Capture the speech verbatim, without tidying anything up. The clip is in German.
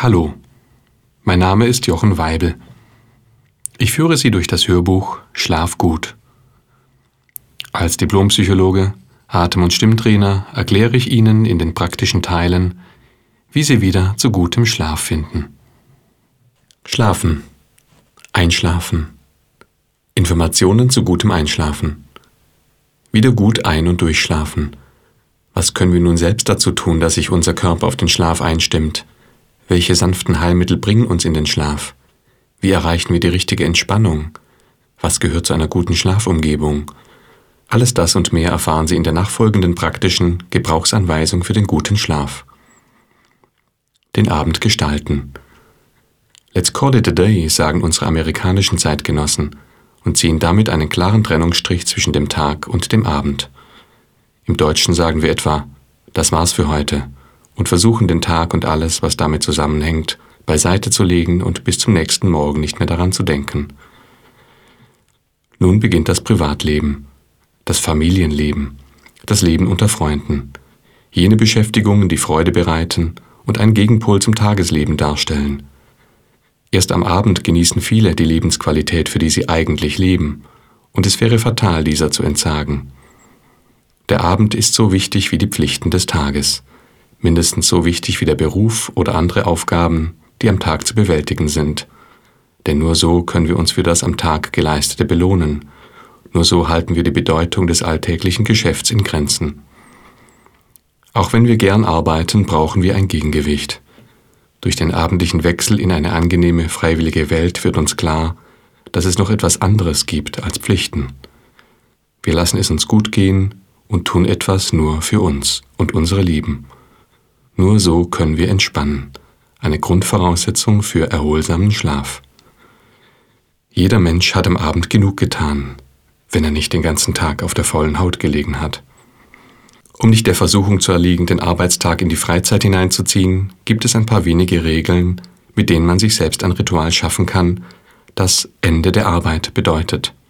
Hallo, mein Name ist Jochen Weibel. Ich führe Sie durch das Hörbuch Schlaf gut. Als Diplompsychologe, Atem- und Stimmtrainer erkläre ich Ihnen in den praktischen Teilen, wie Sie wieder zu gutem Schlaf finden. Schlafen, Einschlafen, Informationen zu gutem Einschlafen, wieder gut ein- und durchschlafen. Was können wir nun selbst dazu tun, dass sich unser Körper auf den Schlaf einstimmt? Welche sanften Heilmittel bringen uns in den Schlaf? Wie erreichen wir die richtige Entspannung? Was gehört zu einer guten Schlafumgebung? Alles das und mehr erfahren Sie in der nachfolgenden praktischen Gebrauchsanweisung für den guten Schlaf. Den Abend gestalten. Let's call it a day, sagen unsere amerikanischen Zeitgenossen und ziehen damit einen klaren Trennungsstrich zwischen dem Tag und dem Abend. Im Deutschen sagen wir etwa, das war's für heute, und versuchen den Tag und alles, was damit zusammenhängt, beiseite zu legen und bis zum nächsten Morgen nicht mehr daran zu denken. Nun beginnt das Privatleben, das Familienleben, das Leben unter Freunden, jene Beschäftigungen, die Freude bereiten und einen Gegenpol zum Tagesleben darstellen. Erst am Abend genießen viele die Lebensqualität, für die sie eigentlich leben, und es wäre fatal, dieser zu entsagen. Der Abend ist so wichtig wie die Pflichten des Tages, mindestens so wichtig wie der Beruf oder andere Aufgaben, die am Tag zu bewältigen sind. Denn nur so können wir uns für das am Tag Geleistete belohnen. Nur so halten wir die Bedeutung des alltäglichen Geschäfts in Grenzen. Auch wenn wir gern arbeiten, brauchen wir ein Gegengewicht. Durch den abendlichen Wechsel in eine angenehme, freiwillige Welt wird uns klar, dass es noch etwas anderes gibt als Pflichten. Wir lassen es uns gut gehen und tun etwas nur für uns und unsere Lieben. Nur so können wir entspannen, eine Grundvoraussetzung für erholsamen Schlaf. Jeder Mensch hat am Abend genug getan, wenn er nicht den ganzen Tag auf der faulen Haut gelegen hat. Um nicht der Versuchung zu erliegen, den Arbeitstag in die Freizeit hineinzuziehen, gibt es ein paar wenige Regeln, mit denen man sich selbst ein Ritual schaffen kann, das Ende der Arbeit bedeutet.